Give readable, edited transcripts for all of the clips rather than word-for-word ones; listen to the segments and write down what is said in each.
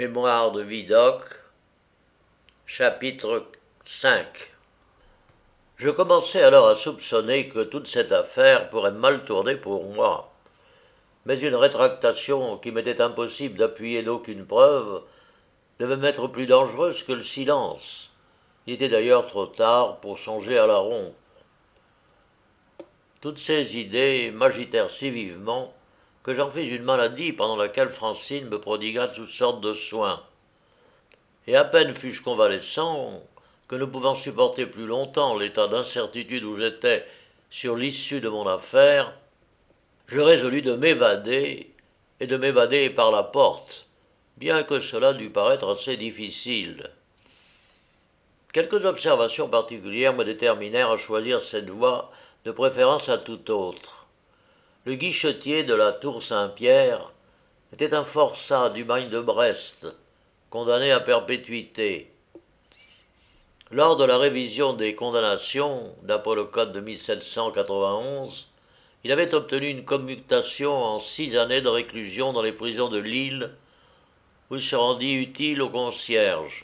Mémoire de Vidocq, chapitre 5. Je commençais alors à soupçonner que toute cette affaire pourrait mal tourner pour moi. Mais une rétractation qui m'était impossible d'appuyer d'aucune preuve devait m'être plus dangereuse que le silence. Il était d'ailleurs trop tard pour songer à la rompre. Toutes ces idées m'agitèrent si vivement que j'en fis une maladie pendant laquelle Francine me prodigua toutes sortes de soins. Et à peine fus-je convalescent que, ne pouvant supporter plus longtemps l'état d'incertitude où j'étais sur l'issue de mon affaire, je résolus de m'évader, et de m'évader par la porte, bien que cela dût paraître assez difficile. Quelques observations particulières me déterminèrent à choisir cette voie de préférence à toute autre. Le guichetier de la tour Saint-Pierre était un forçat du bagne de Brest, condamné à perpétuité. Lors de la révision des condamnations, d'après le code de 1791, il avait obtenu une commutation en 6 années de réclusion dans les prisons de Lille, où il se rendit utile au concierge.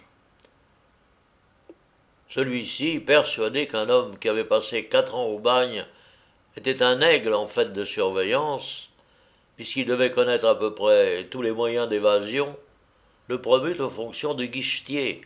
Celui-ci, persuadé qu'un homme qui avait passé 4 ans au bagne était un aigle en fait de surveillance, puisqu'il devait connaître à peu près tous les moyens d'évasion, le promut aux fonctions de guichetier,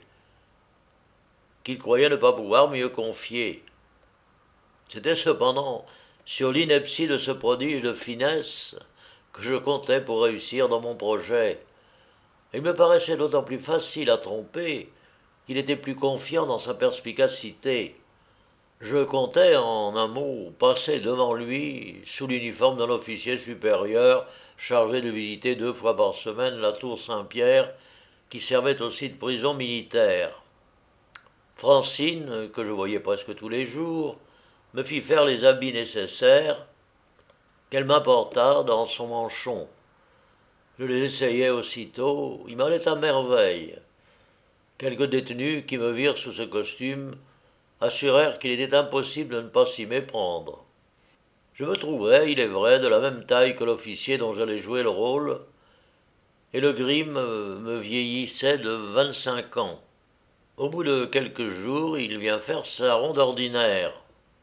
qu'il croyait ne pas pouvoir mieux confier. C'était cependant sur l'ineptie de ce prodige de finesse que je comptais pour réussir dans mon projet. Il me paraissait d'autant plus facile à tromper qu'il était plus confiant dans sa perspicacité. Je comptais, en un mot, passer devant lui sous l'uniforme d'un officier supérieur chargé de visiter 2 fois par semaine la tour Saint-Pierre, qui servait aussi de prison militaire. Francine, que je voyais presque tous les jours, me fit faire les habits nécessaires, qu'elle m'apporta dans son manchon. Je les essayai aussitôt, ils m'allaient à merveille. Quelques détenus qui me virent sous ce costume assurèrent qu'il était impossible de ne pas s'y méprendre. Je me trouvais, il est vrai, de la même taille que l'officier dont j'allais jouer le rôle, et le gris me vieillissait de 25 ans. Au bout de quelques jours, il vient faire sa ronde ordinaire.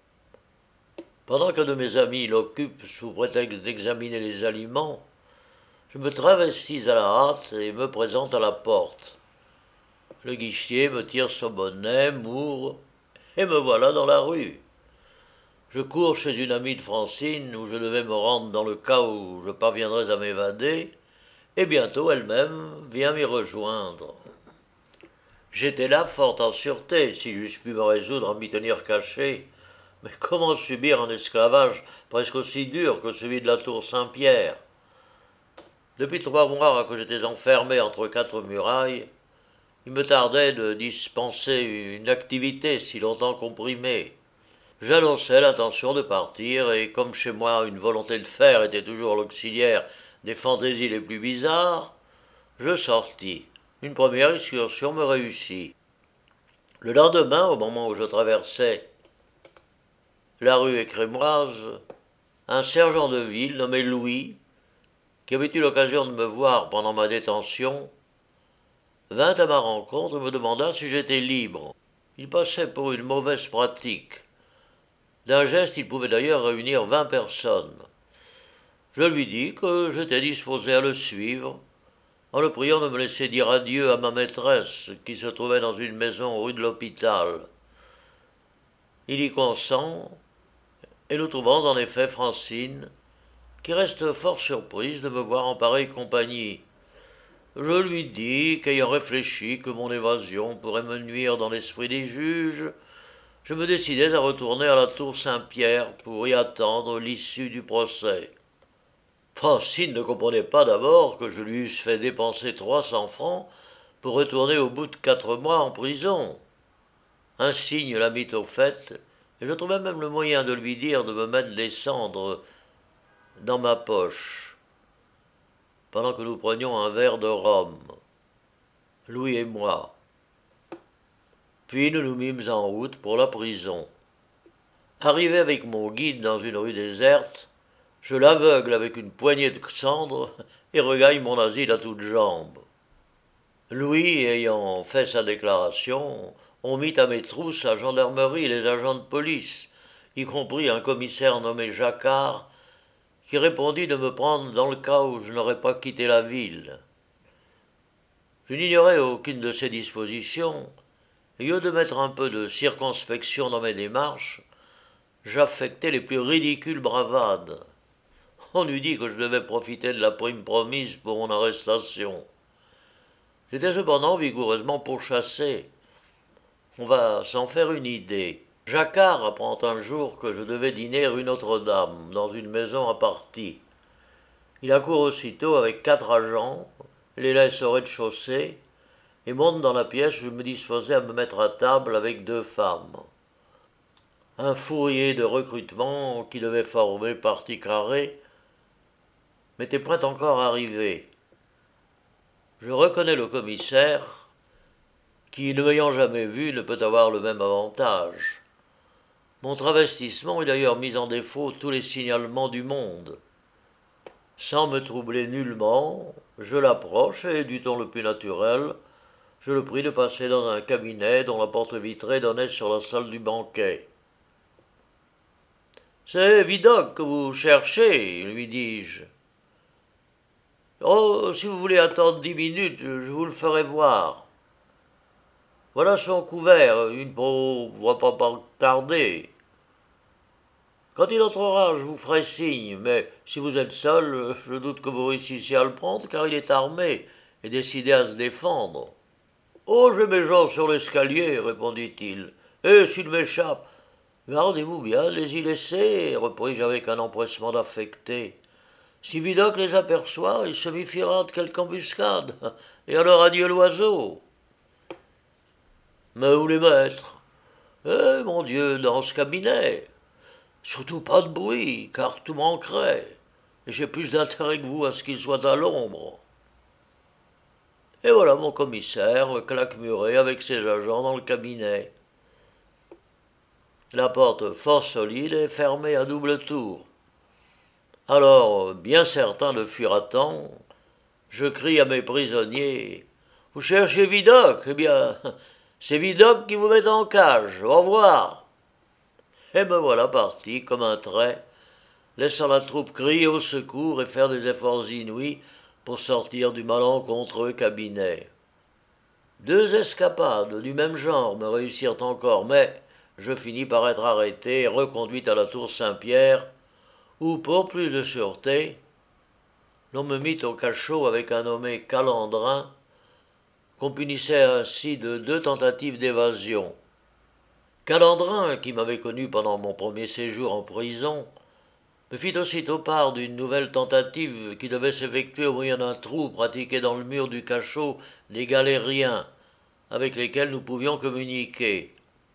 Pendant qu'un de mes amis l'occupe sous prétexte d'examiner les aliments, je me travestis à la hâte et me présente à la porte. Le guichetier me tire son bonnet, m'ouvre, et me voilà dans la rue. Je cours chez une amie de Francine, où je devais me rendre dans le cas où je parviendrais à m'évader, et bientôt elle-même vient m'y rejoindre. J'étais là fort en sûreté, si j'eusse pu me résoudre à m'y tenir caché, mais comment subir un esclavage presque aussi dur que celui de la tour Saint-Pierre? Depuis 3 mois que j'étais enfermé entre 4 murailles, il me tardait de dispenser une activité si longtemps comprimée. J'annonçai l'intention de partir, et comme chez moi une volonté de faire était toujours l'auxiliaire des fantaisies les plus bizarres, je sortis. Une première excursion me réussit. Le lendemain, au moment où je traversais la rue Écrémoise, un sergent de ville nommé Louis, qui avait eu l'occasion de me voir pendant ma détention, vint à ma rencontre et me demanda si j'étais libre. Il passait pour une mauvaise pratique. D'un geste, il pouvait d'ailleurs réunir 20 personnes. Je lui dis que j'étais disposé à le suivre, en le priant de me laisser dire adieu à ma maîtresse, qui se trouvait dans une maison rue de l'Hôpital. Il y consent, et nous trouvons en effet Francine, qui reste fort surprise de me voir en pareille compagnie. Je lui dis qu'ayant réfléchi que mon évasion pourrait me nuire dans l'esprit des juges, je me décidais à retourner à la tour Saint-Pierre pour y attendre l'issue du procès. Francine ne comprenait pas d'abord que je lui eusse fait dépenser 300 francs pour retourner au bout de 4 mois en prison. Un signe la mit au fait, et je trouvai même le moyen de lui dire de me mettre les cendres dans ma poche, pendant que nous prenions un verre de rhum, Louis et moi. Puis nous nous mîmes en route pour la prison. Arrivé avec mon guide dans une rue déserte, je l'aveugle avec une poignée de cendres et regagne mon asile à toutes jambes. Louis, ayant fait sa déclaration, on mit à mes trousses la gendarmerie et les agents de police, y compris un commissaire nommé Jacquard, qui répondit de me prendre dans le cas où je n'aurais pas quitté la ville. Je n'ignorais aucune de ces dispositions, et au lieu de mettre un peu de circonspection dans mes démarches, j'affectais les plus ridicules bravades. On eût dit que je devais profiter de la prime promise pour mon arrestation. J'étais cependant vigoureusement pourchassé. On va s'en faire une idée. Jacquard apprend un jour que je devais dîner rue Notre-Dame, dans une maison à partie. Il accourt aussitôt avec 4 agents, les laisse au rez-de-chaussée, et monte dans la pièce où je me disposais à me mettre à table avec 2 femmes. Un fourrier de recrutement qui devait former partie carrée m'était point encore arrivé. Je reconnais le commissaire, qui, ne m'ayant jamais vu, ne peut avoir le même avantage. Mon travestissement est d'ailleurs mis en défaut tous les signalements du monde. Sans me troubler nullement, je l'approche et, du ton le plus naturel, je le prie de passer dans un cabinet dont la porte vitrée donnait sur la salle du banquet. « C'est Vidocq que vous cherchez, lui dis-je. Oh, si vous voulez attendre 10 minutes, je vous le ferai voir. Voilà son couvert, il ne pourra pas tarder. Quand il entrera, je vous ferai signe, mais si vous êtes seul, je doute que vous réussissiez à le prendre, car il est armé et décidé à se défendre. Oh, j'ai mes gens sur l'escalier, répondit-il, et s'il m'échappe, gardez-vous bien de les y laisser, repris-je avec un empressement d'affecté. Si Vidocq les aperçoit, il se méfiera de quelque embuscade, et alors adieu l'oiseau. Mais où les mettre? Eh, mon Dieu, dans ce cabinet. Surtout pas de bruit, car tout manquerait, et j'ai plus d'intérêt que vous à ce qu'il soit à l'ombre. Et voilà mon commissaire, claquemuré avec ses agents dans le cabinet. La porte fort solide est fermée à double tour. Alors, bien certain de fuir à temps, je crie à mes prisonniers « Vous cherchez Vidocq? Eh bien, c'est Vidocq qui vous met en cage. Au revoir !» Et me voilà parti comme un trait, laissant la troupe crier au secours et faire des efforts inouïs pour sortir du malencontreux cabinet. 2 escapades du même genre me réussirent encore, mais je finis par être arrêté et reconduit à la tour Saint-Pierre, où, pour plus de sûreté, l'on me mit au cachot avec un nommé Calandrin, qu'on punissait ainsi de 2 tentatives d'évasion. Calandrin, qui m'avait connu pendant mon premier séjour en prison, me fit aussitôt part d'une nouvelle tentative qui devait s'effectuer au moyen d'un trou pratiqué dans le mur du cachot des galériens, avec lesquels nous pouvions communiquer.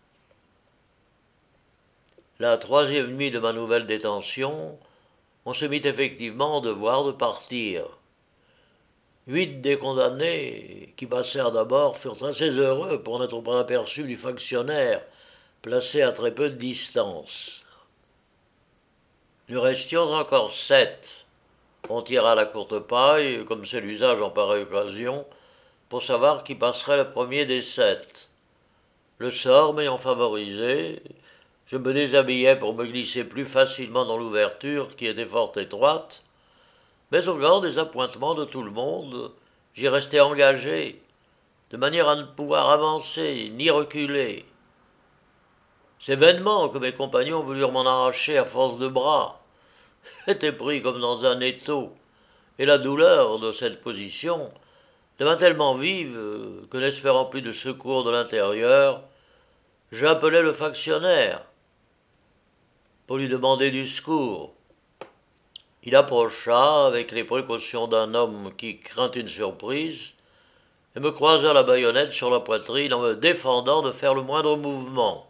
La 3e nuit de ma nouvelle détention, on se mit effectivement en devoir de partir. 8 des condamnés, qui passèrent d'abord, furent assez heureux pour n'être pas aperçus du factionnaire, placé à très peu de distance. Nous restions encore 7. On tira la courte paille, comme c'est l'usage en pareille occasion, pour savoir qui passerait le premier des 7. Le sort m'ayant favorisé, je me déshabillais pour me glisser plus facilement dans l'ouverture, qui était fort étroite, mais au grand désappointement de tout le monde, j'y restai engagé, de manière à ne pouvoir avancer ni reculer. C'est vainement que mes compagnons voulurent m'en arracher à force de bras. J'étais pris comme dans un étau, et la douleur de cette position devint tellement vive que, n'espérant plus de secours de l'intérieur, j'appelai le factionnaire pour lui demander du secours. Il approcha avec les précautions d'un homme qui craint une surprise et me croisa la baïonnette sur la poitrine en me défendant de faire le moindre mouvement.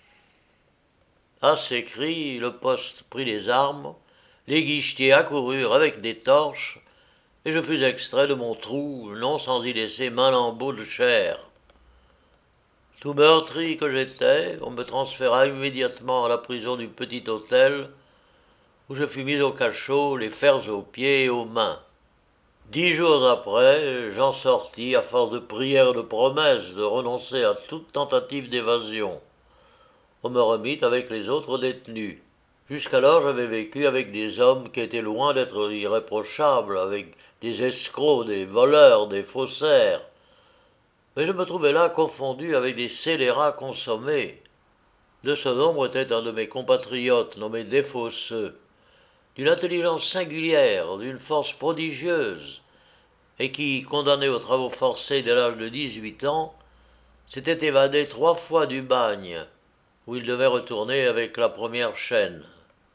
À ces cris, le poste prit les armes, les guichetiers accoururent avec des torches, et je fus extrait de mon trou, non sans y laisser maint lambeau de chair. Tout meurtri que j'étais, on me transféra immédiatement à la prison du Petit Hôtel, où je fus mis au cachot, les fers aux pieds et aux mains. 10 jours après, j'en sortis à force de prières et de promesses de renoncer à toute tentative d'évasion. On me remit avec les autres détenus. Jusqu'alors, j'avais vécu avec des hommes qui étaient loin d'être irréprochables, avec des escrocs, des voleurs, des faussaires. Mais je me trouvais là confondu avec des scélérats consommés. De ce nombre était un de mes compatriotes nommé Desfosseux, d'une intelligence singulière, d'une force prodigieuse, et qui, condamné aux travaux forcés dès l'âge de 18 ans, s'était évadé 3 fois du bagne, où il devait retourner avec la première chaîne.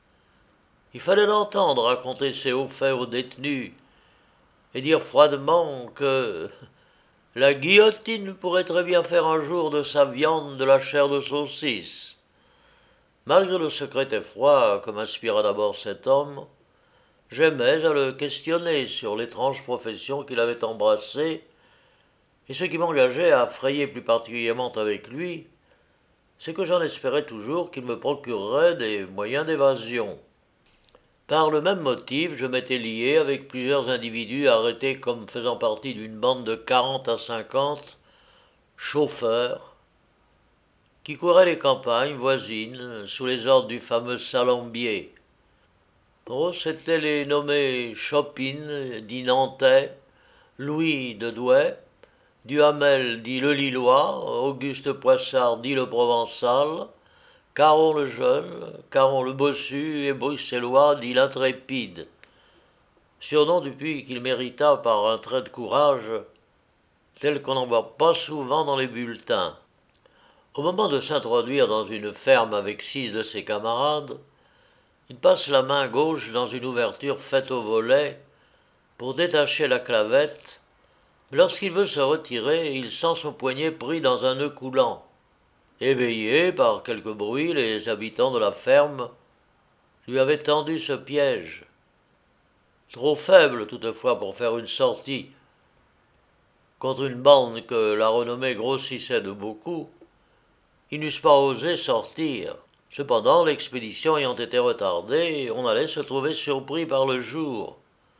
Il fallait l'entendre raconter ses hauts faits aux détenus, et dire froidement que la guillotine pourrait très bien faire un jour de sa viande de la chair de saucisse. Malgré le secret effroi que m'inspira d'abord cet homme, j'aimais à le questionner sur l'étrange profession qu'il avait embrassée, et ce qui m'engageait à frayer plus particulièrement avec lui, c'est que j'en espérais toujours qu'il me procurerait des moyens d'évasion. Par le même motif, je m'étais lié avec plusieurs individus arrêtés comme faisant partie d'une bande de 40 à 50 chauffeurs qui couraient les campagnes voisines sous les ordres du fameux Salambier. Oh, c'étaient les nommés Chopin, dit Nantais, Louis de Douai, Duhamel, dit le Lillois, Auguste Poissard, dit le Provençal, Caron le Jeune, Caron le Bossu et Bruxellois, dit l'Intrépide, surnom depuis qu'il mérita par un trait de courage tel qu'on n'en voit pas souvent dans les bulletins. Au moment de s'introduire dans une ferme avec 6 de ses camarades, il passe la main gauche dans une ouverture faite au volet pour détacher la clavette, mais lorsqu'il veut se retirer, il sent son poignet pris dans un nœud coulant. Éveillés par quelque bruit, les habitants de la ferme lui avaient tendu ce piège. Trop faible toutefois pour faire une sortie contre une bande que la renommée grossissait de beaucoup, ils n'eussent pas osé sortir. Cependant, l'expédition ayant été retardée, on allait se trouver surpris par le jour.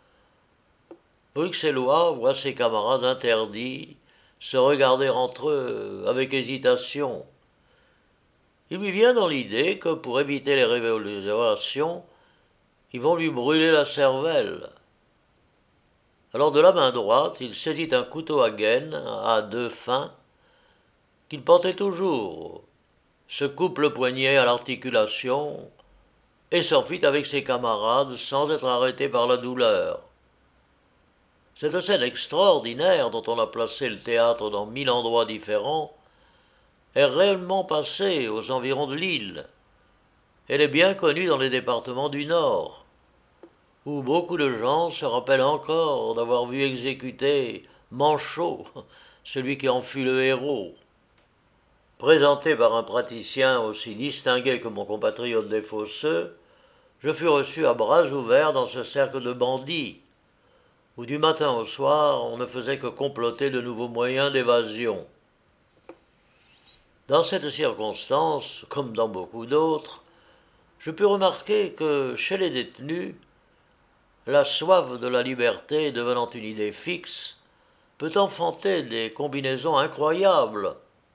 Bruxellois voit ses camarades interdits se regarder entre eux avec hésitation. Il lui vient dans l'idée que pour éviter les révélations, ils vont lui brûler la cervelle. Alors de la main droite, il saisit un couteau à gaine à 2 fins qu'il portait toujours, se coupe le poignet à l'articulation et s'enfuit avec ses camarades sans être arrêté par la douleur. Cette scène extraordinaire dont on a placé le théâtre dans 1000 endroits différents est réellement passée aux environs de Lille. Elle est bien connue dans les départements du Nord, où beaucoup de gens se rappellent encore d'avoir vu exécuter Manchot, celui qui en fut le héros. Présenté par un praticien aussi distingué que mon compatriote Desfosseux, je fus reçu à bras ouverts dans ce cercle de bandits, où du matin au soir on ne faisait que comploter de nouveaux moyens d'évasion. Dans cette circonstance, comme dans beaucoup d'autres, je pus remarquer que, chez les détenus, la soif de la liberté devenant une idée fixe, peut enfanter des combinaisons incroyables.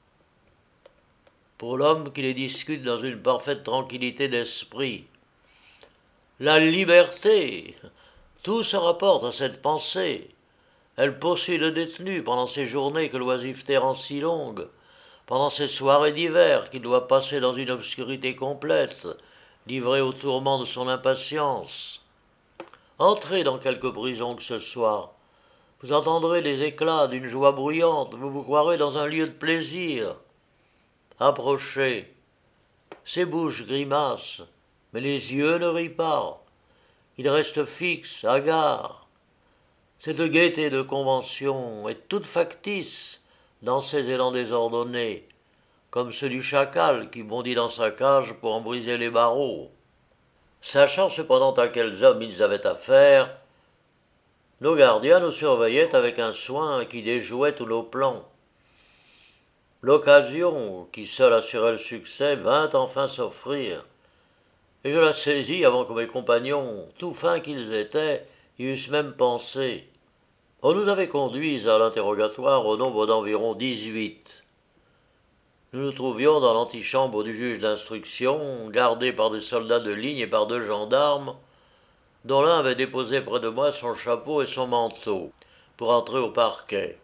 Pour l'homme qui les discute dans une parfaite tranquillité d'esprit. La liberté, tout se rapporte à cette pensée. Elle poursuit le détenu pendant ces journées que l'oisiveté rend si longues, pendant ces soirées d'hiver qu'il doit passer dans une obscurité complète, livré aux tourments de son impatience. Entrez dans quelque prison que ce soit. Vous entendrez les éclats d'une joie bruyante, vous vous croirez dans un lieu de plaisir. Approchez. Ses bouches grimacent, mais les yeux ne rient pas. Ils restent fixes, hagards. Cette gaieté de convention est toute factice dans ces élans désordonnés, comme ceux du chacal qui bondit dans sa cage pour en briser les barreaux. Sachant cependant à quels hommes ils avaient affaire, nos gardiens nous surveillaient avec un soin qui déjouait tous nos plans. L'occasion, qui seule assurait le succès, vint enfin s'offrir, et je la saisis avant que mes compagnons, tout fins qu'ils étaient, y eussent même pensé. On nous avait conduits à l'interrogatoire au nombre d'environ 18. Nous nous trouvions dans l'antichambre du juge d'instruction, gardé par des soldats de ligne et par 2 gendarmes, dont l'un avait déposé près de moi son chapeau et son manteau, pour entrer au parquet.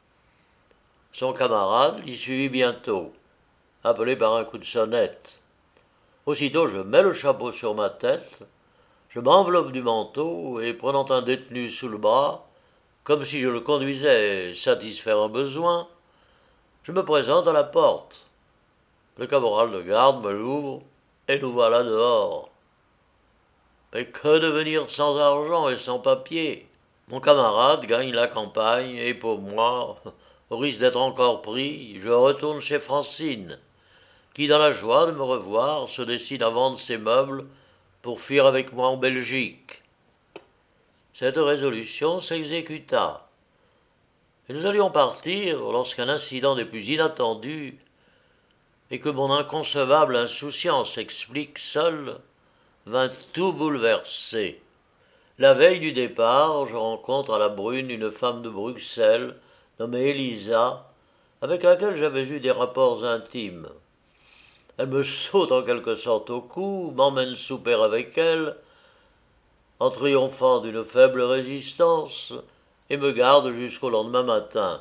Son camarade l'y suivit bientôt, appelé par un coup de sonnette. Aussitôt je mets le chapeau sur ma tête, je m'enveloppe du manteau, et prenant un détenu sous le bras, comme si je le conduisais satisfaire un besoin, je me présente à la porte. Le caporal de garde me l'ouvre, et nous voilà dehors. Mais que devenir sans argent et sans papier? Mon camarade gagne la campagne, et pour moi, au risque d'être encore pris, je retourne chez Francine, qui, dans la joie de me revoir, se décide à vendre ses meubles pour fuir avec moi en Belgique. Cette résolution s'exécuta, et nous allions partir lorsqu'un incident des plus inattendus, et que mon inconcevable insouciance explique seule, vint tout bouleverser. La veille du départ, je rencontre à la Brune une femme de Bruxelles, nommée Elisa, avec laquelle j'avais eu des rapports intimes. Elle me saute en quelque sorte au cou, m'emmène souper avec elle, en triomphant d'une faible résistance, et me garde jusqu'au lendemain matin.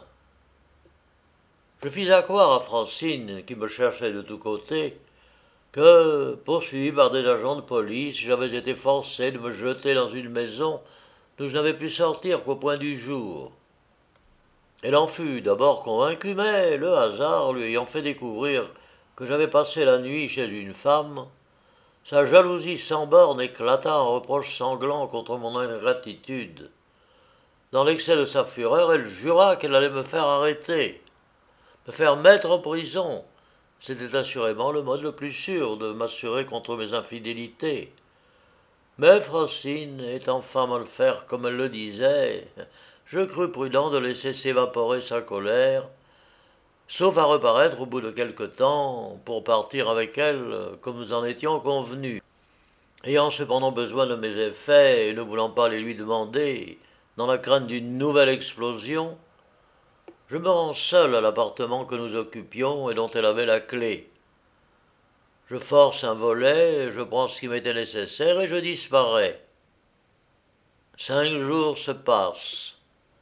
Je fis accroire à Francine, qui me cherchait de tous côtés, que, poursuivi par des agents de police, j'avais été forcé de me jeter dans une maison d'où je n'avais pu sortir qu'au point du jour. Elle en fut d'abord convaincue, mais le hasard lui ayant fait découvrir que j'avais passé la nuit chez une femme, sa jalousie sans borne éclata en reproches sanglants contre mon ingratitude. Dans l'excès de sa fureur, elle jura qu'elle allait me faire arrêter, me faire mettre en prison. C'était assurément le mode le plus sûr de m'assurer contre mes infidélités. Mais Francine, étant femme à le faire comme elle le disait, je crus prudent de laisser s'évaporer sa colère, sauf à reparaître au bout de quelque temps pour partir avec elle comme nous en étions convenus. Ayant cependant besoin de mes effets et ne voulant pas les lui demander, dans la crainte d'une nouvelle explosion, je me rends seul à l'appartement que nous occupions et dont elle avait la clé. Je force un volet, je prends ce qui m'était nécessaire et je disparais. 5 jours se passent.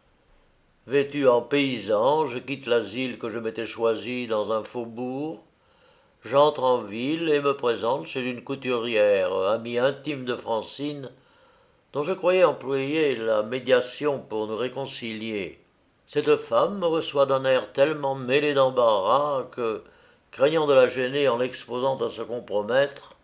Vêtu en paysan, je quitte l'asile que je m'étais choisi dans un faubourg. J'entre en ville et me présente chez une couturière, amie intime de Francine, dont je croyais employer la médiation pour nous réconcilier. Cette femme me reçoit d'un air tellement mêlé d'embarras que, craignant de la gêner en l'exposant à se compromettre,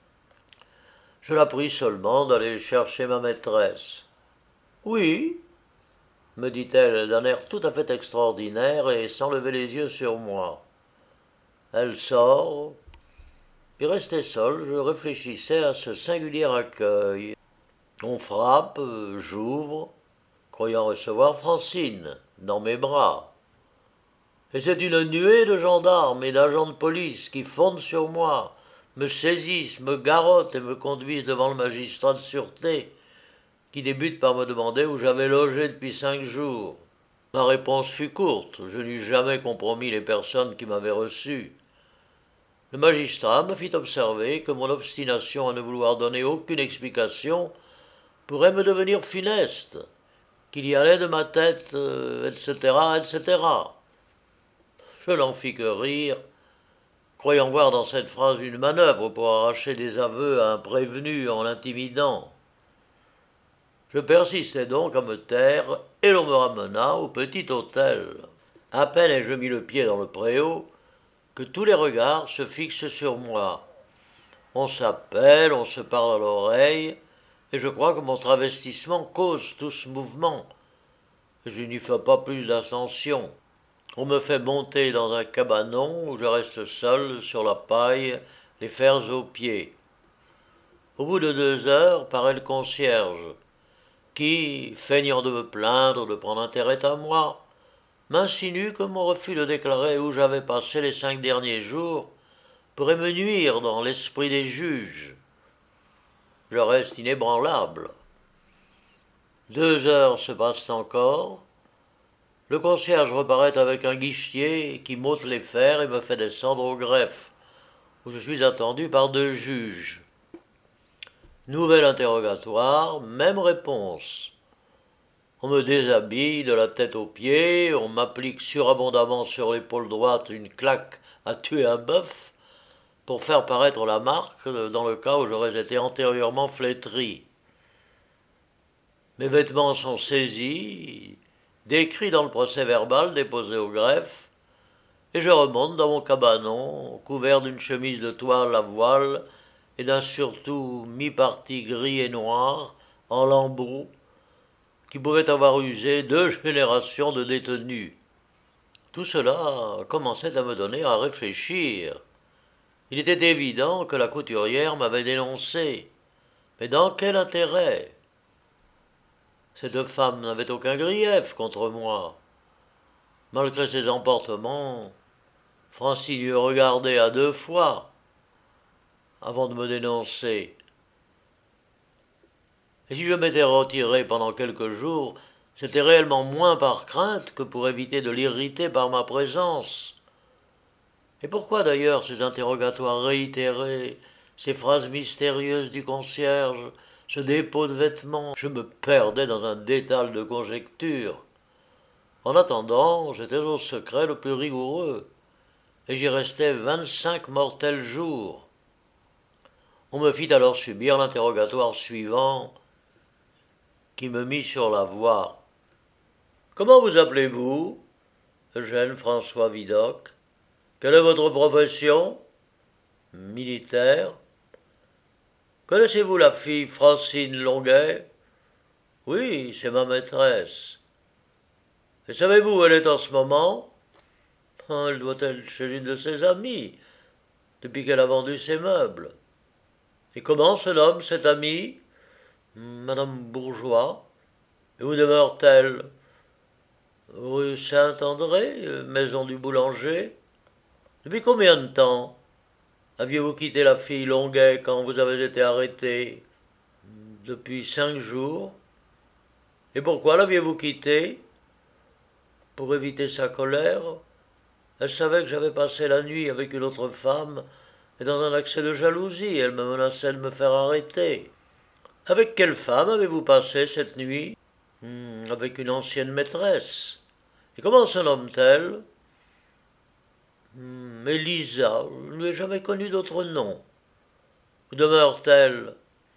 je la prie seulement d'aller chercher ma maîtresse. « Oui, » me dit-elle d'un air tout à fait extraordinaire et sans lever les yeux sur moi. Elle sort, puis resté seul, je réfléchissais à ce singulier accueil. On frappe, j'ouvre, croyant recevoir Francine, dans mes bras. Et c'est une nuée de gendarmes et d'agents de police qui fondent sur moi, me saisissent, me garrottent et me conduisent devant le magistrat de sûreté, qui débute par me demander où j'avais logé depuis 5 jours. Ma réponse fut courte, je n'eus jamais compromis les personnes qui m'avaient reçu. Le magistrat me fit observer que mon obstination à ne vouloir donner aucune explication pourrait me devenir funeste, qu'il y allait de ma tête, etc., etc. Je n'en fis que rire, croyant voir dans cette phrase une manœuvre pour arracher des aveux à un prévenu en l'intimidant. Je persistai donc à me taire, et l'on me ramena au petit hôtel. À peine ai-je mis le pied dans le préau, que tous les regards se fixent sur moi. On s'appelle, on se parle à l'oreille, et je crois que mon travestissement cause tout ce mouvement. Je n'y fais pas plus d'attention. On me fait monter dans un cabanon où je reste seul sur la paille, les fers aux pieds. Au bout de 2 heures, paraît le concierge, qui, feignant de me plaindre, de prendre intérêt à moi, m'insinue que mon refus de déclarer où j'avais passé les 5 derniers jours pourrait me nuire dans l'esprit des juges. Je reste inébranlable. 2 heures se passent encore, Le concierge reparaît avec un guichetier qui m'ôte les fers et me fait descendre au greffe, où je suis attendu par 2 juges. Nouvel interrogatoire, même réponse. On me déshabille de la tête aux pieds, on m'applique surabondamment sur l'épaule droite une claque à tuer un bœuf pour faire paraître la marque dans le cas où j'aurais été antérieurement flétri. Mes vêtements sont saisis, décrits dans le procès-verbal déposé au greffe, et je remonte dans mon cabanon, couvert d'une chemise de toile à voile et d'un surtout mi-parti gris et noir, en lambeaux, qui pouvait avoir usé 2 générations de détenus. Tout cela commençait à me donner à réfléchir. Il était évident que la couturière m'avait dénoncé. Mais dans quel intérêt? Cette femme n'avait aucun grief contre moi. Malgré ses emportements, Francine eût regardé à 2 fois avant de me dénoncer. Et si je m'étais retiré pendant quelques jours, c'était réellement moins par crainte que pour éviter de l'irriter par ma présence. Et pourquoi d'ailleurs ces interrogatoires réitérés, ces phrases mystérieuses du concierge, ce dépôt de vêtements? Je me perdais dans un dédale de conjectures. En attendant, j'étais au secret le plus rigoureux, et j'y restais 25 mortels jours. On me fit alors subir l'interrogatoire suivant, qui me mit sur la voie. « Comment vous appelez-vous » ? « Eugène François Vidocq. »« Quelle est votre profession » ? « Militaire. »« Connaissez-vous la fille Francine Longuet » ? « Oui, c'est ma maîtresse. »« Et savez-vous où elle est en ce moment » ? « Elle doit être chez une de ses amies, depuis qu'elle a vendu ses meubles. »« Et comment se nomme cette amie » ? « Madame Bourgeois. »« Et où demeure-t-elle » ? « Rue Saint-André, maison du boulanger. »« Depuis combien de temps aviez-vous quitté la fille Longuet quand vous avez été arrêté ?»« Depuis 5 jours. »« Et pourquoi l'aviez-vous quittée ?»« Pour éviter sa colère. Elle savait que j'avais passé la nuit avec une autre femme, et dans un accès de jalousie, elle me menaçait de me faire arrêter. »« Avec quelle femme avez-vous passé cette nuit ?»« Avec une ancienne maîtresse. »« Et comment se nomme-t-elle ?»« Élisa, je ne lui ai jamais connu d'autre nom. »« Où demeure-t-elle ?»«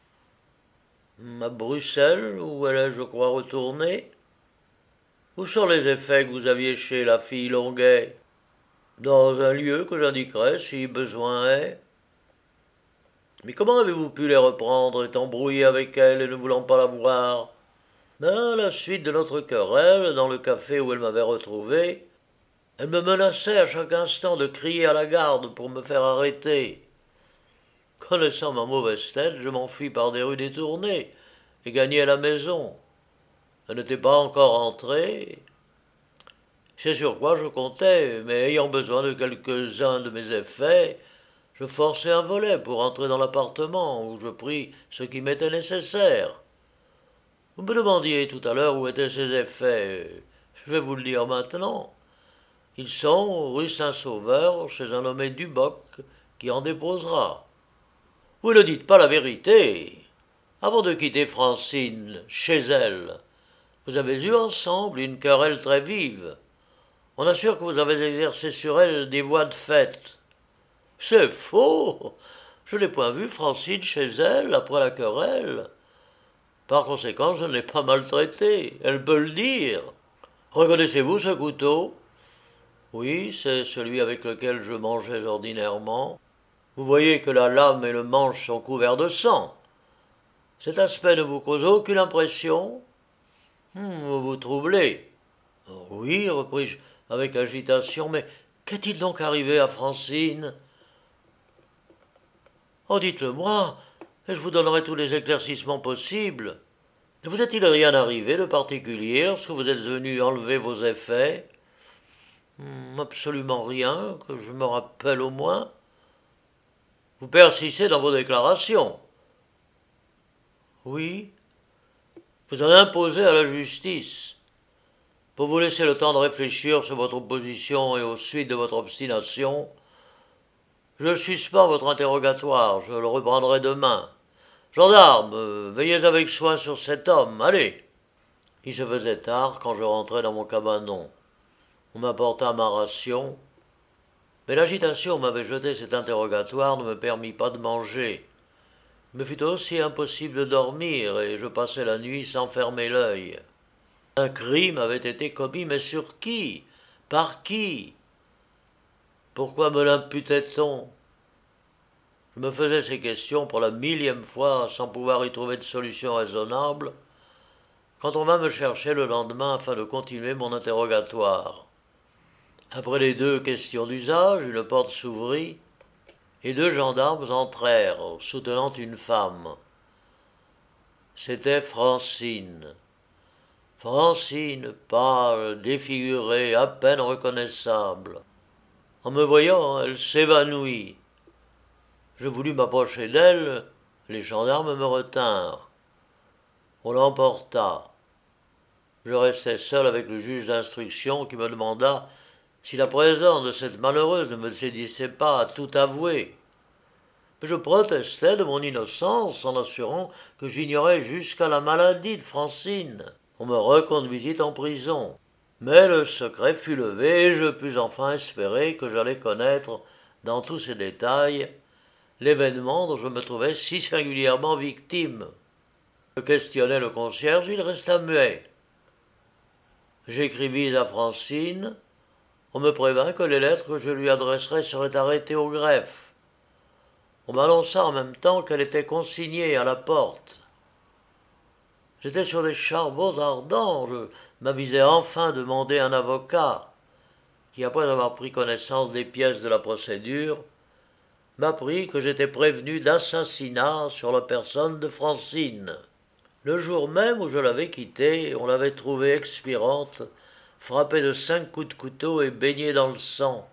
À Bruxelles, où elle est, je crois, retournée. »« Où sont les effets que vous aviez chez la fille Longuet ?»« Dans un lieu que j'indiquerai si besoin est. »« Mais comment avez-vous pu les reprendre, étant brouillé avec elle et ne voulant pas la voir ? » À la suite de notre querelle, dans le café où elle m'avait retrouvé, elle me menaçait à chaque instant de crier à la garde pour me faire arrêter. Connaissant ma mauvaise tête, je m'enfuis par des rues détournées et gagnai la maison. Elle n'était pas encore entrée. C'est sur quoi je comptais, mais ayant besoin de quelques-uns de mes effets, je forçai un volet pour entrer dans l'appartement où je pris ce qui m'était nécessaire. Vous me demandiez tout à l'heure où étaient ces effets. Je vais vous le dire maintenant. Ils sont rue Saint-Sauveur, chez un nommé Duboc, qui en déposera. Vous ne dites pas la vérité. Avant de quitter Francine, chez elle, vous avez eu ensemble une querelle très vive. On assure que vous avez exercé sur elle des voies de fait. C'est faux. Je n'ai point vu Francine chez elle après la querelle. Par conséquent, je ne l'ai pas maltraitée, elle peut le dire. Reconnaissez-vous ce couteau ? Oui, c'est celui avec lequel je mangeais ordinairement. Vous voyez que la lame et le manche sont couverts de sang. Cet aspect ne vous cause aucune impression ? Vous vous troublez. Oui, repris-je avec agitation, mais qu'est-il donc arrivé à Francine ? Oh, dites-le-moi, et je vous donnerai tous les éclaircissements possibles. Ne vous est-il rien arrivé de particulier lorsque vous êtes venu enlever vos effets ? Absolument rien, que je me rappelle au moins. Vous persistez dans vos déclarations. Oui. Vous en imposez à la justice. pour vous laisser le temps de réfléchir sur votre position et aux suites de votre obstination, je suspends votre interrogatoire, je le reprendrai demain. Gendarme, veillez avec soin sur cet homme, allez. Il se faisait tard quand je rentrai dans mon cabanon. On m'apporta ma ration, mais l'agitation où m'avait jeté cet interrogatoire ne me permit pas de manger. Il me fut aussi impossible de dormir, et je passai la nuit sans fermer l'œil. Un crime avait été commis, mais sur qui? Par qui? Pourquoi me l'imputait-on? Je me faisais ces questions pour la millième fois sans pouvoir y trouver de solution raisonnable, quand on vint me chercher le lendemain afin de continuer mon interrogatoire. Après les 2 questions d'usage, une porte s'ouvrit, et 2 gendarmes entrèrent, soutenant une femme. C'était Francine. Francine, pâle, défigurée, à peine reconnaissable. En me voyant, elle s'évanouit. Je voulus m'approcher d'elle, les gendarmes me retinrent. On l'emporta. Je restai seul avec le juge d'instruction qui me demanda si la présence de cette malheureuse ne me séduisait pas à tout avouer. Mais je protestai de mon innocence en assurant que j'ignorais jusqu'à la maladie de Francine. On me reconduisit en prison. Mais le secret fut levé et je pus enfin espérer que j'allais connaître, dans tous ses détails, l'événement dont je me trouvais si singulièrement victime. Je questionnai le concierge, il resta muet. J'écrivis à Francine. On me prévint que les lettres que je lui adresserais seraient arrêtées au greffe. On m'annonça en même temps qu'elle était consignée à la porte. J'étais sur les charbons ardents, je m'avisais enfin demander un avocat, qui, après avoir pris connaissance des pièces de la procédure, m'apprit que j'étais prévenu d'assassinat sur la personne de Francine. Le jour même où je l'avais quittée, on l'avait trouvée expirante, frappée de 5 coups de couteau et baignée dans le sang.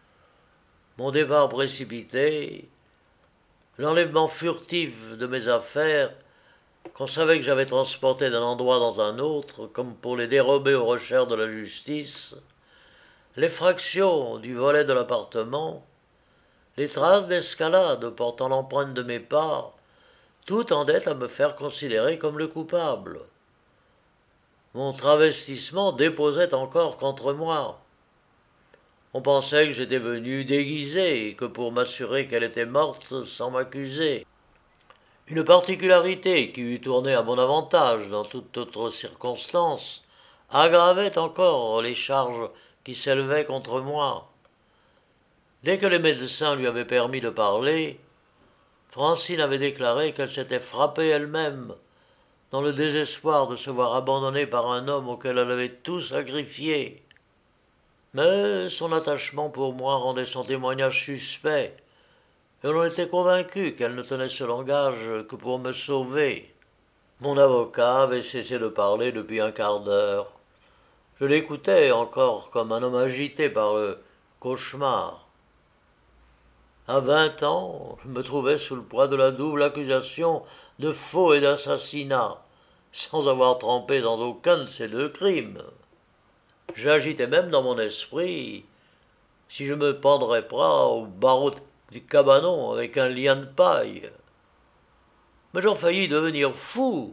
Mon départ précipité, l'enlèvement furtif de mes affaires, qu'on savait que j'avais transportées d'un endroit dans un autre, comme pour les dérober aux recherches de la justice, l'effraction du volet de l'appartement, les traces d'escalade portant l'empreinte de mes pas, tout tendait à me faire considérer comme le coupable. Mon travestissement déposait encore contre moi. On pensait que j'étais venu déguisé et que pour m'assurer qu'elle était morte sans m'accuser. Une particularité qui eût tourné à mon avantage dans toute autre circonstance aggravait encore les charges qui s'élevaient contre moi. Dès que les médecins lui avaient permis de parler, Francine avait déclaré qu'elle s'était frappée elle-même, dans le désespoir de se voir abandonnée par un homme auquel elle avait tout sacrifié. Mais son attachement pour moi rendait son témoignage suspect, et on était convaincu qu'elle ne tenait ce langage que pour me sauver. Mon avocat avait cessé de parler depuis un quart d'heure. Je l'écoutais encore comme un homme agité par le cauchemar. À 20 ans, je me trouvais sous le poids de la double accusation de faux et d'assassinat, sans avoir trempé dans aucun de ces 2 crimes. J'agitais même dans mon esprit si je me pendrais pas au barreau du cabanon avec un lien de paille. Mais j'en faillis devenir fou.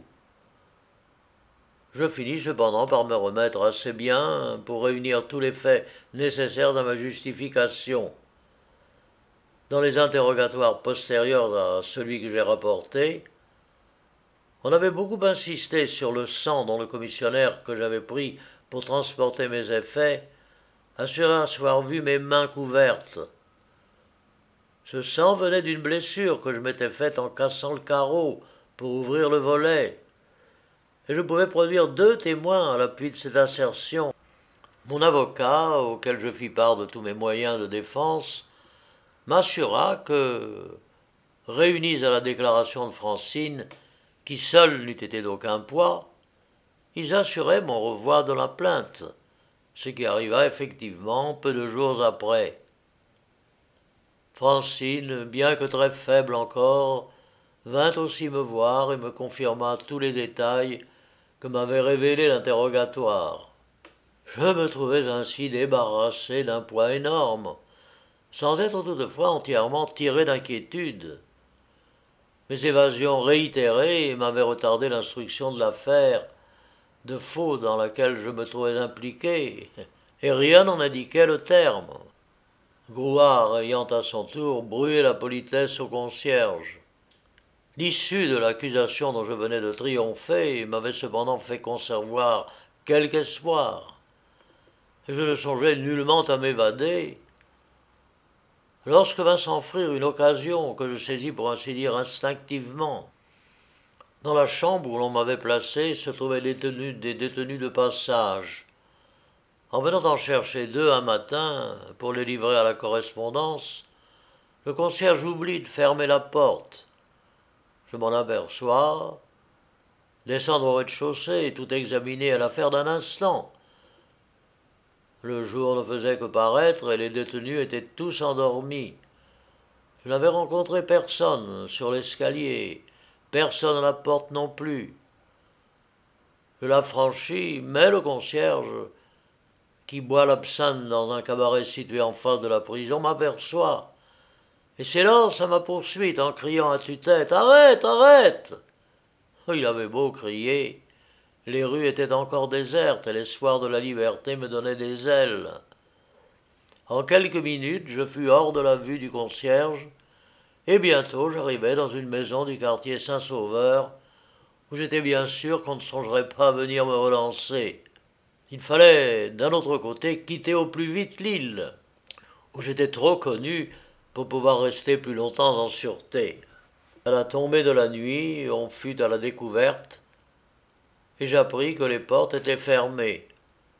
Je finis cependant par me remettre assez bien pour réunir tous les faits nécessaires à ma justification. Dans les interrogatoires postérieurs à celui que j'ai rapporté, on avait beaucoup insisté sur le sang dont le commissionnaire que j'avais pris pour transporter mes effets assurait avoir vu mes mains couvertes. Ce sang venait d'une blessure que je m'étais faite en cassant le carreau pour ouvrir le volet, et je pouvais produire 2 témoins à l'appui de cette assertion. Mon avocat, auquel je fis part de tous mes moyens de défense, m'assura que, réunis à la déclaration de Francine, qui seule n'eût été d'aucun poids, ils assuraient mon renvoi de la plainte, ce qui arriva effectivement peu de jours après. Francine, bien que très faible encore, vint aussi me voir et me confirma tous les détails que m'avait révélés l'interrogatoire. Je me trouvais ainsi débarrassé d'un poids énorme, sans être toutefois entièrement tiré d'inquiétude. Mes évasions réitérées m'avaient retardé l'instruction de l'affaire de faux dans laquelle je me trouvais impliqué, et rien n'en indiquait le terme. Grouard ayant à son tour brûlé la politesse au concierge. L'issue de l'accusation dont je venais de triompher m'avait cependant fait concevoir quelque espoir, et je ne songeais nullement à m'évader, lorsque vint s'enfrir une occasion que je saisis pour ainsi dire instinctivement. Dans la chambre où l'on m'avait placé se trouvaient des détenus de passage. En venant en chercher deux un matin pour les livrer à la correspondance, le concierge oublie de fermer la porte. Je m'en aperçois, descendre au rez-de-chaussée et tout examiner à l'affaire d'un instant. Le jour ne faisait que paraître et les détenus étaient tous endormis. Je n'avais rencontré personne sur l'escalier, personne à la porte non plus. Je la franchis, mais le concierge, qui boit l'absinthe dans un cabaret situé en face de la prison, m'aperçoit et s'élance à ma poursuite en criant à tue-tête « Arrête, arrête !» Il avait beau crier, les rues étaient encore désertes et l'espoir de la liberté me donnait des ailes. En quelques minutes, je fus hors de la vue du concierge et bientôt j'arrivai dans une maison du quartier Saint-Sauveur où j'étais bien sûr qu'on ne songerait pas à venir me relancer. Il fallait, d'un autre côté, quitter au plus vite l'île, où j'étais trop connu pour pouvoir rester plus longtemps en sûreté. À la tombée de la nuit, on fut à la découverte, et j'appris que les portes étaient fermées.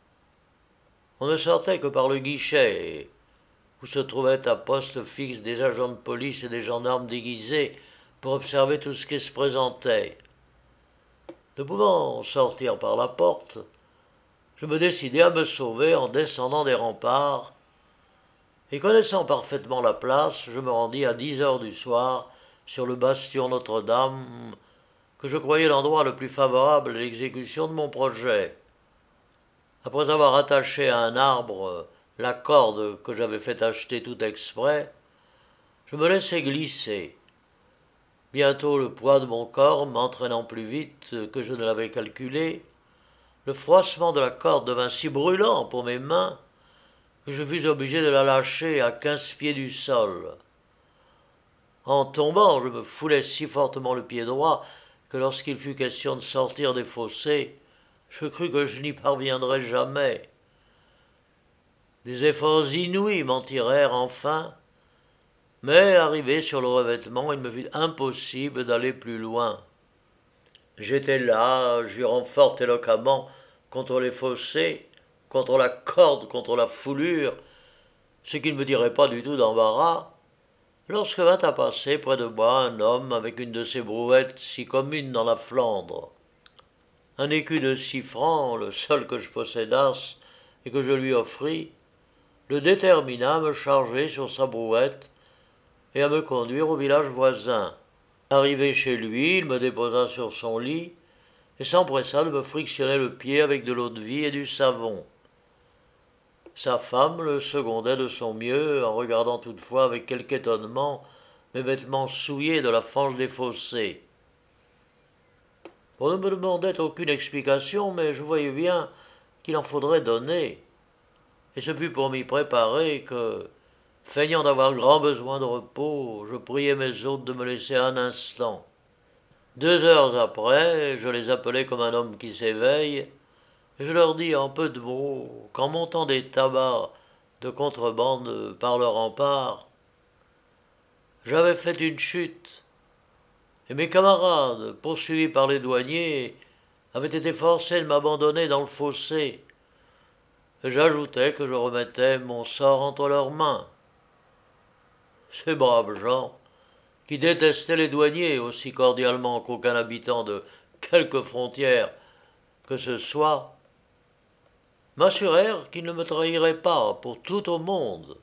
On ne sortait que par le guichet, où se trouvaient à poste fixe des agents de police et des gendarmes déguisés pour observer tout ce qui se présentait. Ne pouvant sortir par la porte, je me décidai à me sauver en descendant des remparts, et connaissant parfaitement la place, je me rendis à 10 heures du soir sur le bastion Notre-Dame, que je croyais l'endroit le plus favorable à l'exécution de mon projet. Après avoir attaché à un arbre la corde que j'avais fait acheter tout exprès, je me laissai glisser. Bientôt le poids de mon corps m'entraînant plus vite que je ne l'avais calculé, le froissement de la corde devint si brûlant pour mes mains que je fus obligé de la lâcher à 15 pieds du sol. En tombant, je me foulais si fortement le pied droit que lorsqu'il fut question de sortir des fossés, je crus que je n'y parviendrais jamais. Des efforts inouïs m'en tirèrent enfin, mais arrivé sur le revêtement, il me fut impossible d'aller plus loin. J'étais là, jurant fort éloquemment contre les fossés, contre la corde, contre la foulure, ce qui ne me dirait pas du tout d'embarras, lorsque vint à passer près de moi un homme avec une de ces brouettes si communes dans la Flandre. Un écu de 6 francs, le seul que je possédasse et que je lui offris, le détermina à me charger sur sa brouette et à me conduire au village voisin. Arrivé chez lui, il me déposa sur son lit et s'empressa de me frictionner le pied avec de l'eau-de-vie et du savon. Sa femme le secondait de son mieux, en regardant toutefois avec quelque étonnement mes vêtements souillés de la fange des fossés. On ne me demandait aucune explication, mais je voyais bien qu'il en faudrait donner, et ce fut pour m'y préparer que, feignant d'avoir grand besoin de repos, je priai mes hôtes de me laisser un instant. 2 heures après, je les appelai comme un homme qui s'éveille, et je leur dis en peu de mots qu'en montant des tabacs de contrebande par le rempart, j'avais fait une chute, et mes camarades, poursuivis par les douaniers, avaient été forcés de m'abandonner dans le fossé. Et j'ajoutais que je remettais mon sort entre leurs mains. Ces braves gens, qui détestaient les douaniers aussi cordialement qu'aucun habitant de quelque frontière que ce soit, m'assurèrent qu'ils ne me trahiraient pas pour tout au monde.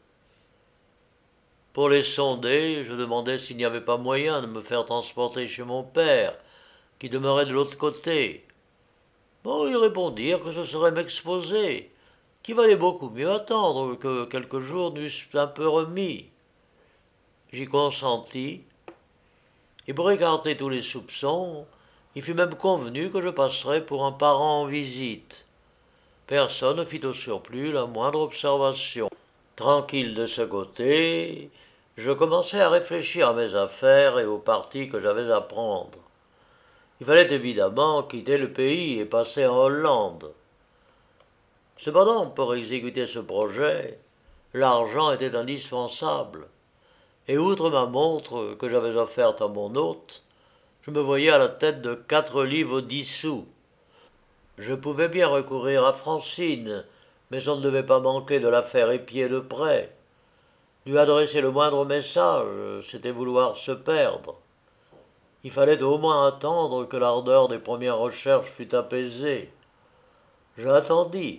Pour les sonder, je demandai s'il n'y avait pas moyen de me faire transporter chez mon père, qui demeurait de l'autre côté. Bon, ils répondirent que ce serait m'exposer, qu'il valait beaucoup mieux attendre que quelques jours n'eussent un peu remis. J'y consentis, et pour écarter tous les soupçons, il fut même convenu que je passerais pour un parent en visite. Personne ne fit au surplus la moindre observation. Tranquille de ce côté, je commençai à réfléchir à mes affaires et au parti que j'avais à prendre. Il fallait évidemment quitter le pays et passer en Hollande. Cependant, pour exécuter ce projet, l'argent était indispensable, et outre ma montre que j'avais offerte à mon hôte, je me voyais à la tête de 4 livres 10 sous. Je pouvais bien recourir à Francine, mais on ne devait pas manquer de la faire épier de près. Lui adresser le moindre message, c'était vouloir se perdre. Il fallait au moins attendre que l'ardeur des premières recherches fût apaisée. J'attendis.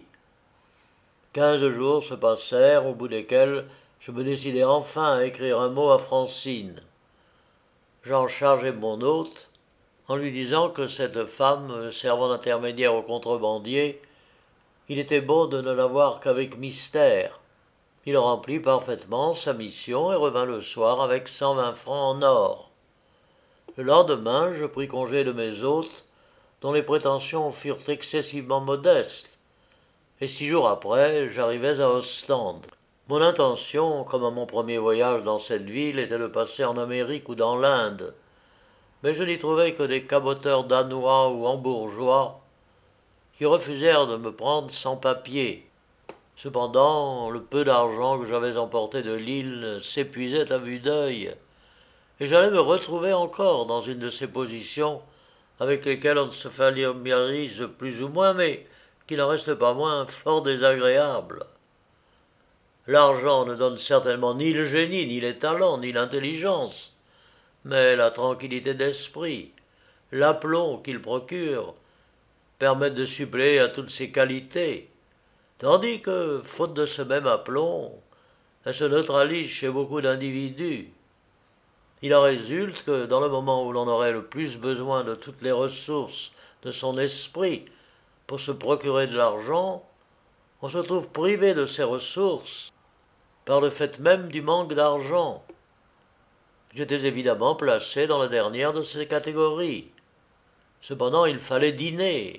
15 jours se passèrent, au bout desquels je me décidai enfin à écrire un mot à Francine. J'en chargeai mon hôte, en lui disant que cette femme, servant d'intermédiaire aux contrebandiers, il était bon de ne la voir qu'avec mystère. Il remplit parfaitement sa mission et revint le soir avec 120 francs en or. Le lendemain, je pris congé de mes hôtes, dont les prétentions furent excessivement modestes, et 6 jours après, j'arrivais à Ostende. Mon intention, comme à mon premier voyage dans cette ville, était de passer en Amérique ou dans l'Inde, mais je n'y trouvai que des caboteurs danois ou hambourgeois qui refusèrent de me prendre sans papier. Cependant, le peu d'argent que j'avais emporté de l'île s'épuisait à vue d'œil, et j'allais me retrouver encore dans une de ces positions avec lesquelles on se familiarise plus ou moins, mais qui n'en reste pas moins fort désagréables. L'argent ne donne certainement ni le génie, ni les talents, ni l'intelligence, mais la tranquillité d'esprit, l'aplomb qu'il procure, permettent de suppléer à toutes ces qualités, tandis que, faute de ce même aplomb, elle se neutralise chez beaucoup d'individus. Il en résulte que, dans le moment où l'on aurait le plus besoin de toutes les ressources de son esprit pour se procurer de l'argent, on se trouve privé de ces ressources par le fait même du manque d'argent. J'étais évidemment placé dans la dernière de ces catégories. Cependant, il fallait dîner.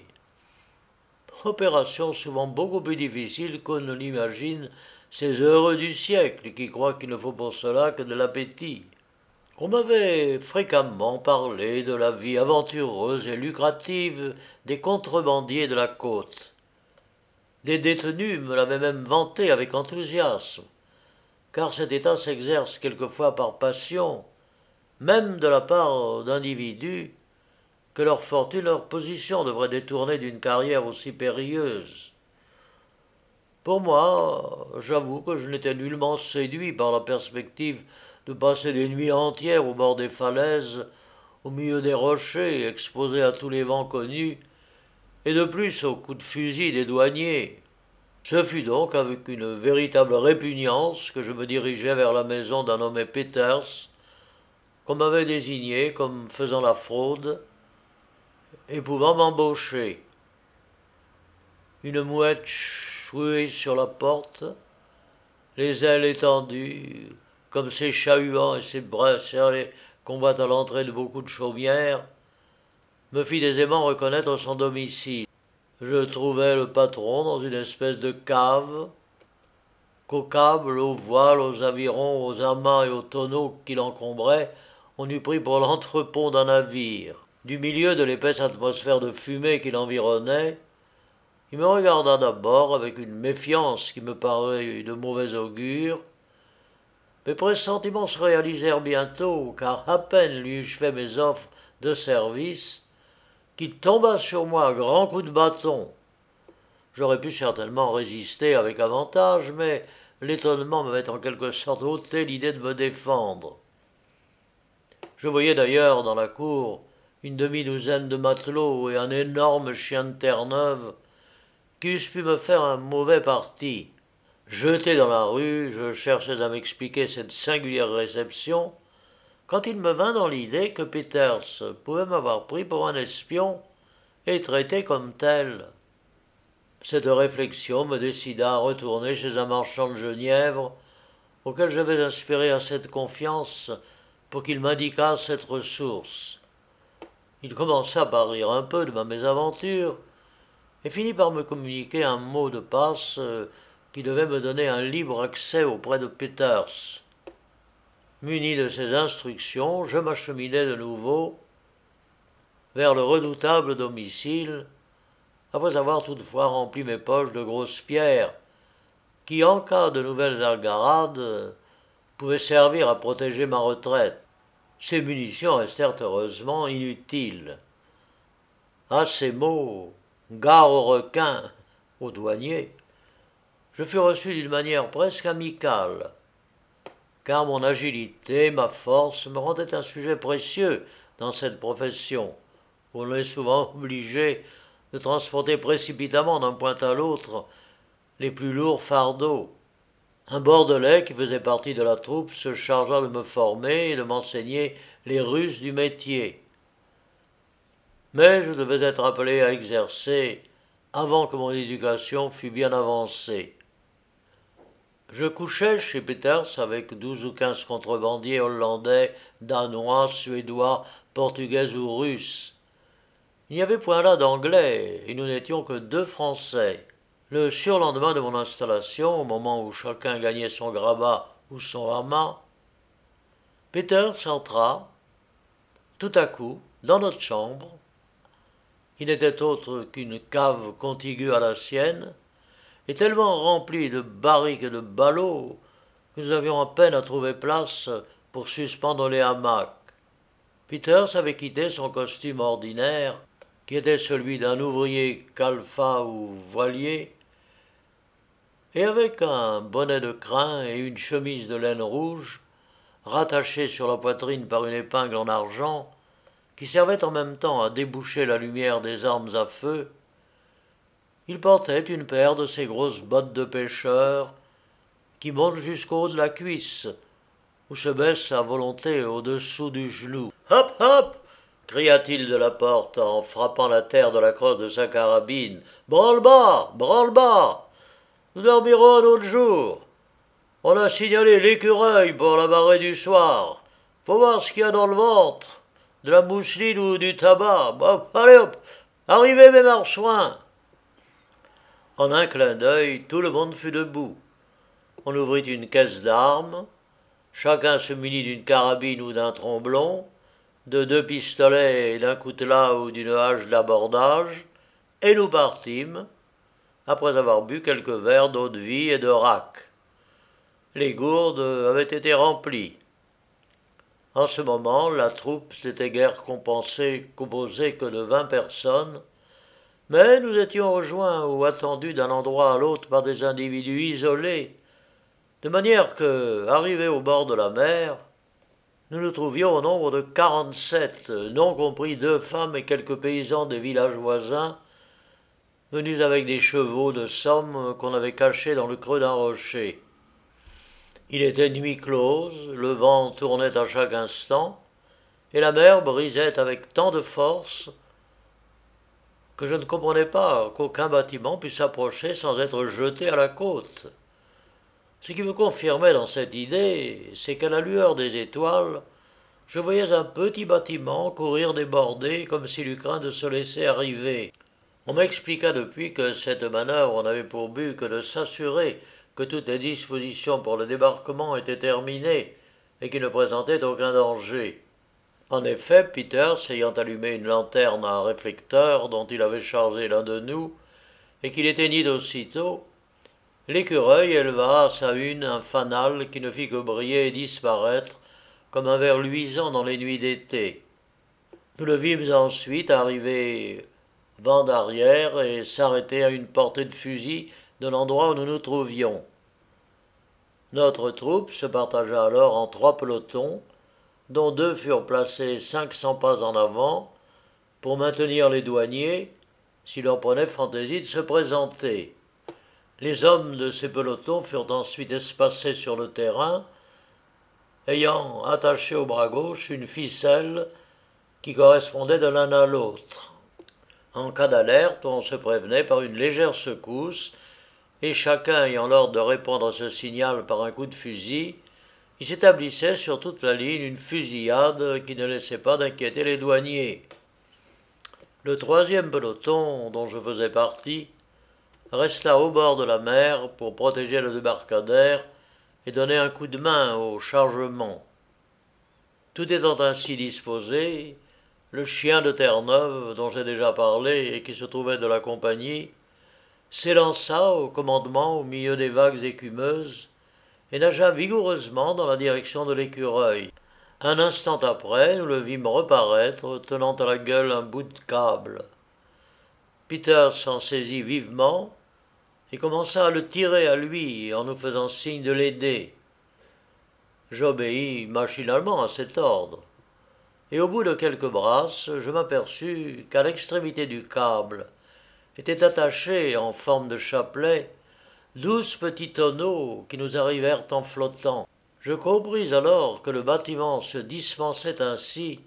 Opération souvent beaucoup plus difficile qu'on ne l'imagine ces heureux du siècle qui croient qu'il ne faut pour cela que de l'appétit. On m'avait fréquemment parlé de la vie aventureuse et lucrative des contrebandiers de la côte. Des détenus me l'avaient même vanté avec enthousiasme, car cet état s'exerce quelquefois par passion, même de la part d'individus que leur fortune, leur position devraient détourner d'une carrière aussi périlleuse. Pour moi, j'avoue que je n'étais nullement séduit par la perspective de passer des nuits entières au bord des falaises, au milieu des rochers, exposé à tous les vents connus, et de plus aux coups de fusil des douaniers. Ce fut donc avec une véritable répugnance que je me dirigeai vers la maison d'un nommé Peters, qu'on m'avait désigné comme faisant la fraude et pouvant m'embaucher. Une mouette chouait sur la porte, les ailes étendues, comme ces chahuans et ces bras serrés qu'on voit à l'entrée de beaucoup de chaumières, me fit aisément reconnaître son domicile. Je trouvai le patron dans une espèce de cave, qu'aux câbles, aux voiles, aux avirons, aux amas et aux tonneaux qui l'encombraient, on eût pris pour l'entrepont d'un navire. Du milieu de l'épaisse atmosphère de fumée qui l'environnait, il me regarda d'abord avec une méfiance qui me parut de mauvais augure. Mes pressentiments se réalisèrent bientôt, car à peine lui eus-je fait mes offres de service, qu'il tomba sur moi à grands coups de bâton. J'aurais pu certainement résister avec avantage, mais l'étonnement m'avait en quelque sorte ôté l'idée de me défendre. Je voyais d'ailleurs dans la cour une demi-douzaine de matelots et un énorme chien de Terre-Neuve qui eussent pu me faire un mauvais parti. Jeté dans la rue, je cherchais à m'expliquer cette singulière réception, quand il me vint dans l'idée que Peters pouvait m'avoir pris pour un espion et traité comme tel. Cette réflexion me décida à retourner chez un marchand de genièvre auquel j'avais inspiré assez de confiance pour qu'il m'indiquât cette ressource. Il commença par rire un peu de ma mésaventure et finit par me communiquer un mot de passe qui devait me donner un libre accès auprès de Peters. Muni de ces instructions, je m'acheminai de nouveau vers le redoutable domicile, après avoir toutefois rempli mes poches de grosses pierres, qui, en cas de nouvelles algarades, pouvaient servir à protéger ma retraite. Ces munitions restèrent heureusement inutiles. À ces mots, gare aux requins, aux douaniers, je fus reçu d'une manière presque amicale, car mon agilité, ma force me rendaient un sujet précieux dans cette profession, où on est souvent obligé de transporter précipitamment d'un point à l'autre les plus lourds fardeaux. Un Bordelais qui faisait partie de la troupe se chargea de me former et de m'enseigner les ruses du métier. Mais je devais être appelé à exercer avant que mon éducation fût bien avancée. Je couchais chez Peters avec 12 ou 15 contrebandiers hollandais, danois, suédois, portugais ou russes. Il n'y avait point là d'anglais, et nous n'étions que 2 Français. Le surlendemain de mon installation, au moment où chacun gagnait son grabat ou son hama, Peters entra, tout à coup, dans notre chambre, qui n'était autre qu'une cave contiguë à la sienne, et tellement remplie de barriques et de ballots que nous avions à peine à trouver place pour suspendre les hamacs. Peters avait quitté son costume ordinaire, qui était celui d'un ouvrier calfa ou voilier, et avec un bonnet de crin et une chemise de laine rouge, rattachée sur la poitrine par une épingle en argent, qui servait en même temps à déboucher la lumière des armes à feu, il portait une paire de ces grosses bottes de pêcheur qui montent jusqu'au haut de la cuisse, ou se baissent à volonté au-dessous du genou. « Hop, hop !» cria-t-il de la porte en frappant la terre de la crosse de sa carabine. « Branle-bas, branle-bas ! Nous dormirons un autre jour. On a signalé l'écureuil pour la marée du soir. Faut voir ce qu'il y a dans le ventre. De la mousseline ou du tabac. Bon, allez hop, arrivez mes marsouins !» En un clin d'œil, tout le monde fut debout. On ouvrit une caisse d'armes. Chacun se munit d'une carabine ou d'un tromblon, de 2 pistolets et d'un coutelas ou d'une hache d'abordage, et nous partîmes, après avoir bu quelques verres d'eau-de-vie et de rack. Les gourdes avaient été remplies. En ce moment, la troupe n'était guère composée que de 20 personnes, mais nous étions rejoints ou attendus d'un endroit à l'autre par des individus isolés, de manière que, arrivés au bord de la mer, nous nous trouvions au nombre de 47, non compris 2 femmes et quelques paysans des villages voisins, venus avec des chevaux de somme qu'on avait cachés dans le creux d'un rocher. Il était nuit close, le vent tournait à chaque instant, et la mer brisait avec tant de force que je ne comprenais pas qu'aucun bâtiment puisse s'approcher sans être jeté à la côte. Ce qui me confirmait dans cette idée, c'est qu'à la lueur des étoiles, je voyais un petit bâtiment courir des bordées comme s'il eût craint de se laisser arriver. On m'expliqua depuis que cette manœuvre n'avait pour but que de s'assurer que toutes les dispositions pour le débarquement étaient terminées et qu'il ne présentait aucun danger. En effet, Peters, ayant allumé une lanterne à réflecteur dont il avait chargé l'un de nous, et qu'il éteignit aussitôt, l'écureuil éleva à sa une un fanal qui ne fit que briller et disparaître comme un ver luisant dans les nuits d'été. Nous le vîmes ensuite arriver vent d'arrière et s'arrêter à une portée de fusil de l'endroit où nous nous trouvions. Notre troupe se partagea alors en 3 pelotons, dont 2 furent placés 500 pas en avant, pour maintenir les douaniers, s'il leur prenait fantaisie de se présenter. Les hommes de ces pelotons furent ensuite espacés sur le terrain, ayant attaché au bras gauche une ficelle qui correspondait de l'un à l'autre. En cas d'alerte, on se prévenait par une légère secousse, et chacun ayant l'ordre de répondre à ce signal par un coup de fusil, il s'établissait sur toute la ligne une fusillade qui ne laissait pas d'inquiéter les douaniers. Le troisième peloton, dont je faisais partie, resta au bord de la mer pour protéger le débarcadère et donner un coup de main au chargement. Tout étant ainsi disposé, le chien de Terre-Neuve, dont j'ai déjà parlé et qui se trouvait de la compagnie, s'élança au commandement au milieu des vagues écumeuses et nagea vigoureusement dans la direction de l'écureuil. Un instant après, nous le vîmes reparaître, tenant à la gueule un bout de câble. Peters s'en saisit vivement et commença à le tirer à lui en nous faisant signe de l'aider. J'obéis machinalement à cet ordre, et au bout de quelques brasses, je m'aperçus qu'à l'extrémité du câble étaient attachés en forme de chapelet 12 petits tonneaux qui nous arrivèrent en flottant. Je compris alors que le bâtiment se dispensait ainsi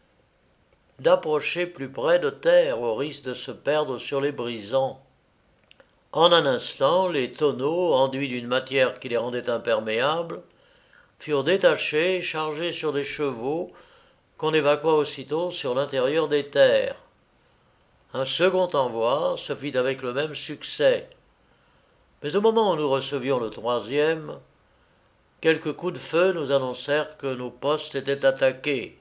d'approcher plus près de terre au risque de se perdre sur les brisants. En un instant, les tonneaux, enduits d'une matière qui les rendait imperméables, furent détachés et chargés sur des chevaux qu'on évacua aussitôt sur l'intérieur des terres. Un second envoi se fit avec le même succès. Mais au moment où nous recevions le troisième, quelques coups de feu nous annoncèrent que nos postes étaient attaqués.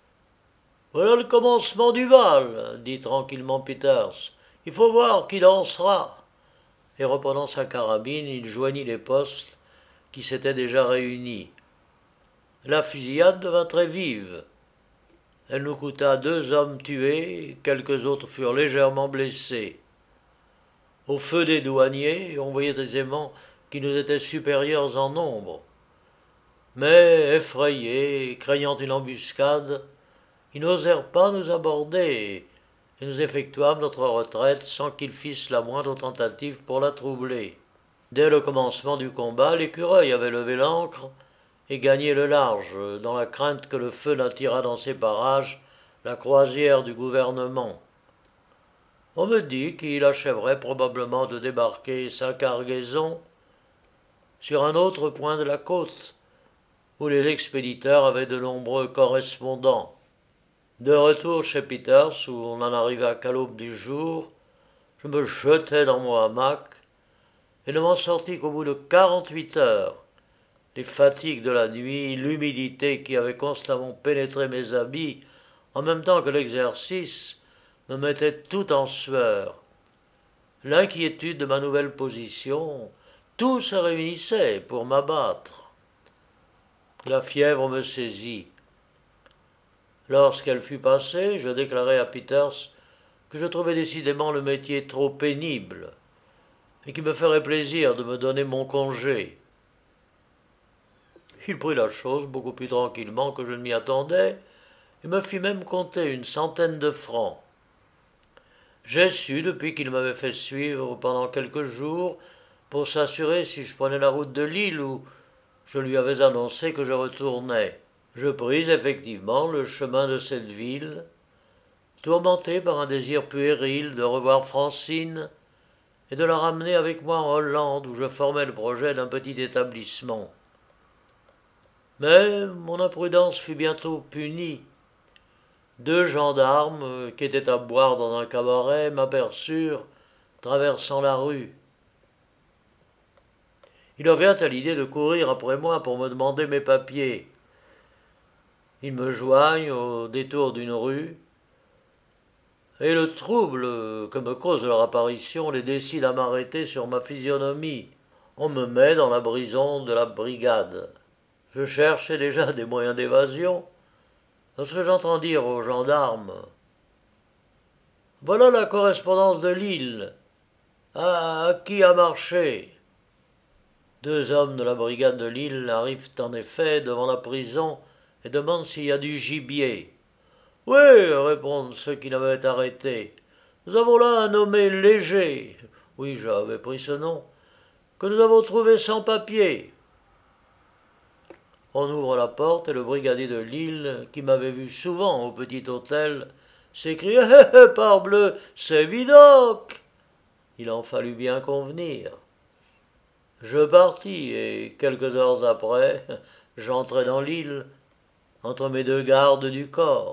« Voilà le commencement du bal, dit tranquillement Peters. Il faut voir qui dansera. » Et reprenant sa carabine, il joignit les postes qui s'étaient déjà réunis. La fusillade devint très vive. Elle nous coûta 2 hommes tués, quelques autres furent légèrement blessés. Au feu des douaniers, on voyait aisément qu'ils nous étaient supérieurs en nombre. Mais, effrayés, craignant une embuscade, ils n'osèrent pas nous aborder, et nous effectuâmes notre retraite sans qu'ils fissent la moindre tentative pour la troubler. Dès le commencement du combat, l'écureuil avait levé l'ancre et gagné le large, dans la crainte que le feu n'attirât dans ces parages la croisière du gouvernement. On me dit qu'il achèverait probablement de débarquer sa cargaison sur un autre point de la côte, où les expéditeurs avaient de nombreux correspondants. De retour chez Peters, où on en arriva qu'à l'aube du jour, je me jetai dans mon hamac et ne m'en sortis qu'au bout de 48 heures. Les fatigues de la nuit, l'humidité qui avait constamment pénétré mes habits, en même temps que l'exercice, me mettaient tout en sueur. L'inquiétude de ma nouvelle position, tout se réunissait pour m'abattre. La fièvre me saisit. Lorsqu'elle fut passée, je déclarai à Peters que je trouvais décidément le métier trop pénible et qu'il me ferait plaisir de me donner mon congé. Il prit la chose beaucoup plus tranquillement que je ne m'y attendais et me fit même compter une centaine de francs. J'ai su, depuis qu'il m'avait fait suivre pendant quelques jours, pour s'assurer si je prenais la route de l'île où je lui avais annoncé que je retournais. Je pris effectivement le chemin de cette ville, tourmenté par un désir puéril de revoir Francine et de la ramener avec moi en Hollande où je formais le projet d'un petit établissement. Mais mon imprudence fut bientôt punie. 2 gendarmes, qui étaient à boire dans un cabaret, m'aperçurent traversant la rue. Il leur vint à l'idée de courir après moi pour me demander mes papiers. Ils me joignent au détour d'une rue, et le trouble que me cause leur apparition les décide à m'arrêter sur ma physionomie. On me met dans la prison de la brigade. Je cherchais déjà des moyens d'évasion, lorsque j'entends dire aux gendarmes « Voilà la correspondance de l'île. À qui a marché ?» 2 hommes de la brigade de l'île arrivent en effet devant la prison et demandent s'il y a du gibier. « Oui, répondent ceux qui l'avaient arrêté. Nous avons là un nommé Léger, oui, j'avais pris ce nom, que nous avons trouvé sans papier. » On ouvre la porte et le brigadier de l'île, qui m'avait vu souvent au petit hôtel, s'écria « Parbleu, c'est Vidocq !» Il en fallut bien convenir. Je partis, et quelques heures après, j'entrai dans l'île, entre mes deux gardes du corps.